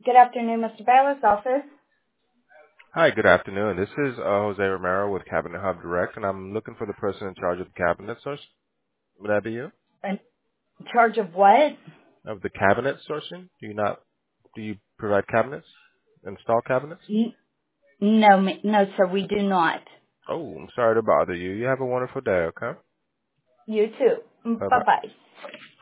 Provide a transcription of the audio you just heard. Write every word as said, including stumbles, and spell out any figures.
Good afternoon, Mister Bayless' office. Hi, good afternoon. This is uh, Jose Romero with Cabinet Hub Direct, and I'm looking for the person in charge of the cabinet source. Would that be you? In charge of what? Of the cabinet sourcing? Do you not? Do you provide cabinets? Install cabinets? N- No, ma- no, sir, we do not. Oh, I'm sorry to bother you. You have a wonderful day. Okay. You too. Bye Bye bye. bye.